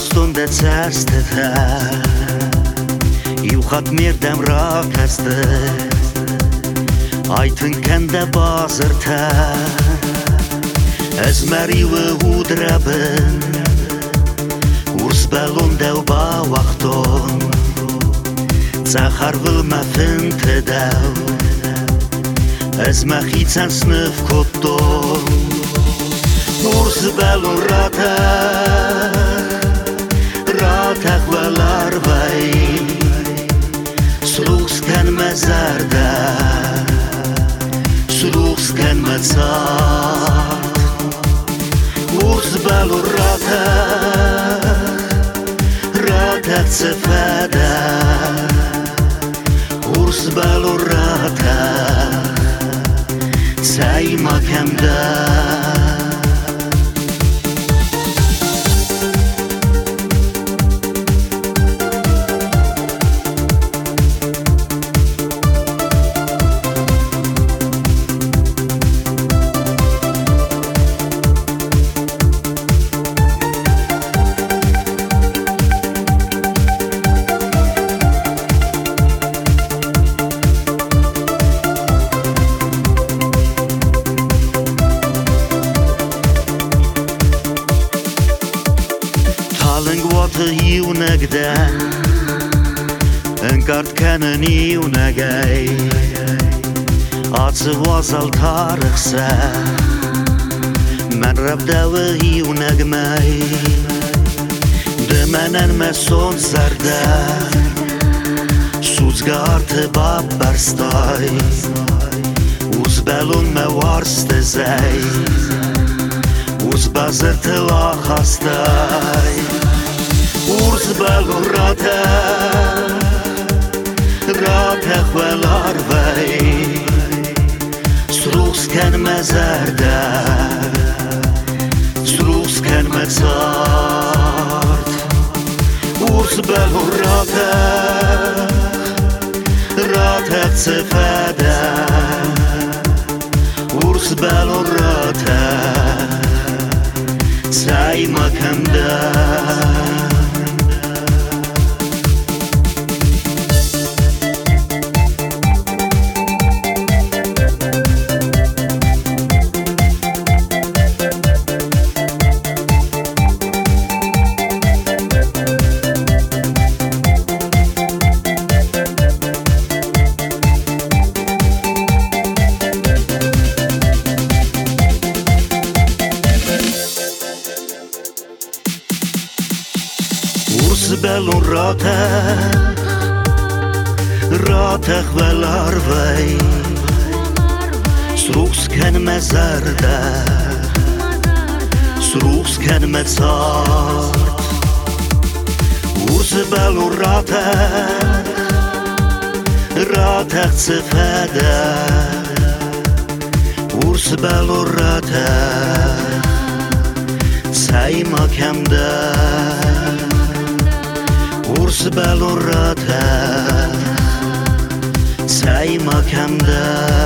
stund царствата Ив хат мердем ракасты Айтын кәнді базырта Әзмәриуі удрабын Урс бәлон дәу бавақтон Цахар вылма фынты дәу Әзмәхицән сныв коттон Урс бәлон Rataq və larvay Sluxskən məzərdə Sluxskən məzar Urz bəlu rataq cəfədə Urz bəlu rataq Cəy makəmdə Talingwater hiunagda Încart canın hiunagay Atsı vazal tarıqsa Mən rabdağı hiunagmay Dömənən məson zarda Suzgartı babbarstay Uzbəlun mə varstı zay Uzbazırtı laxastay Urz bəlun rataq və larvay Sluxskən məzərdə Sluxskən məzart Urz bəlun rataq cəfədə Urz bəlun rataq Cəy makəmdə Urz bəlun rataq və larvay Sluxskən məzərdə Sluxskən məzart Urz bəlun rataq cəfədə Urz bəlun rataq Cəy makəmdə Urz bəlun rataq Cəy makəmdə